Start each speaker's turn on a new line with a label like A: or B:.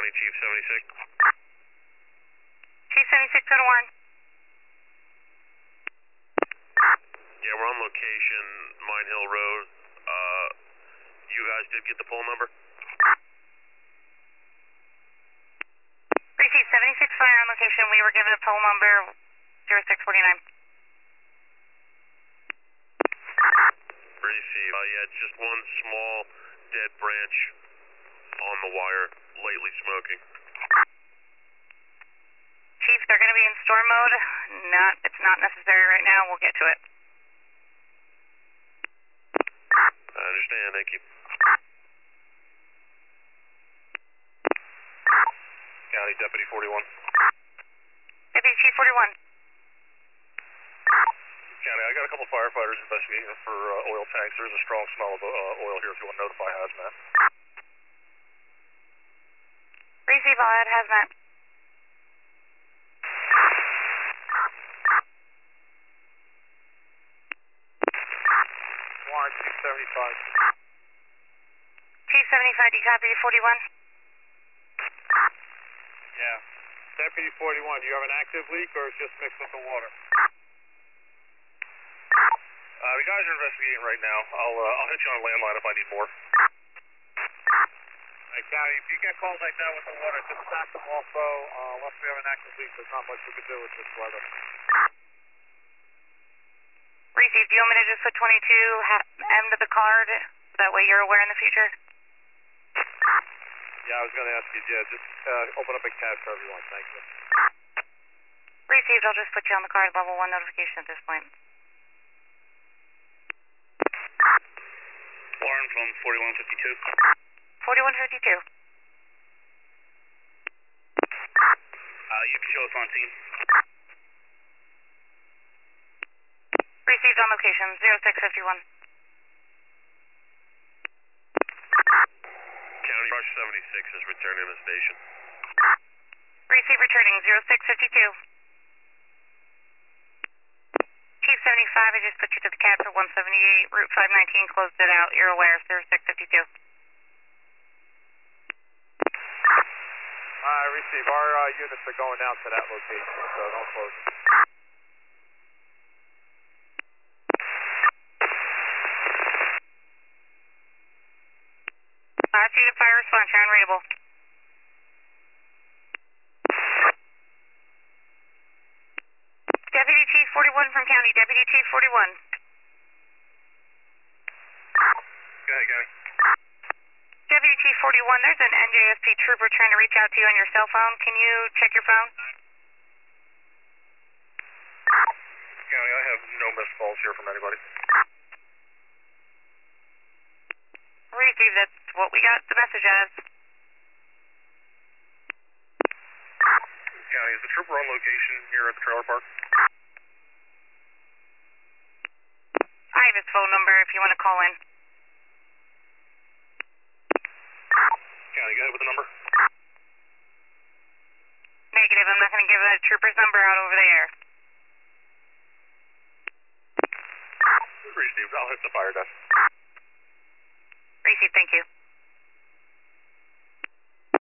A: County, Chief 76.
B: Chief 76, go to Warren.
A: Yeah, we're on location, Mine Hill Road. You guys did get the poll number?
B: Receive 76 fire on location. We were given a poll number 0649.
A: Receive. Yeah, it's just one small dead branch on the wire, lately smoking.
B: Chief, they're going to be in storm mode. It's not necessary right now. We'll get to it.
A: I understand. Thank you. County Deputy 41.
B: Deputy Chief 41.
A: County, I got a couple firefighters investigating for oil tanks. There's a strong smell of oil here if you want to notify hazmat.
B: Receive, I'll add hazmat.
A: Warren, Chief 75.
B: Chief 75, do you copy 41?
A: Yeah. Deputy 41, do you have an active leak or it's just mixed with the water? The guys are investigating right now. I'll hit you on a landline if I need more. Hey, County, if you get calls like that with the water, just back them off, though. Unless we have an active leak, there's not much we can do with this weather.
B: Receive, do you want me to just put 22 M to the card? That way you're aware in the future?
A: Yeah, I was going to ask you, just open up a cab for everyone. Thank you.
B: Received, I'll just put you on the card, level 1 notification at this point.
A: Warren from 4152.
B: 4152.
A: You can show us on scene.
B: Received on location, 0651.
A: County Rush 76 is returning to the station.
B: Receive returning, 0652. Chief 75, I just put you to the cab for 178, Route 519, closed it out. You're aware, 0652.
A: Receive. Our units are going out to that location, so don't close it.
B: Unit fire response, you're unreadable. Deputy Chief 41 from County, Deputy Chief 41.
A: Go ahead, County.
B: Deputy Chief 41, there's an NJSP trooper trying to reach out to you on your cell phone. Can you check your phone?
A: County, I have no missed calls here from anybody.
B: Receive, that's what we got the message as.
A: County, is the trooper on location here at the trailer park?
B: I have his phone number if you want to call in.
A: County, go ahead with the number.
B: Negative, I'm not going to give a trooper's number out over the air.
A: Received, I'll hit the fire desk.
B: Received, thank you.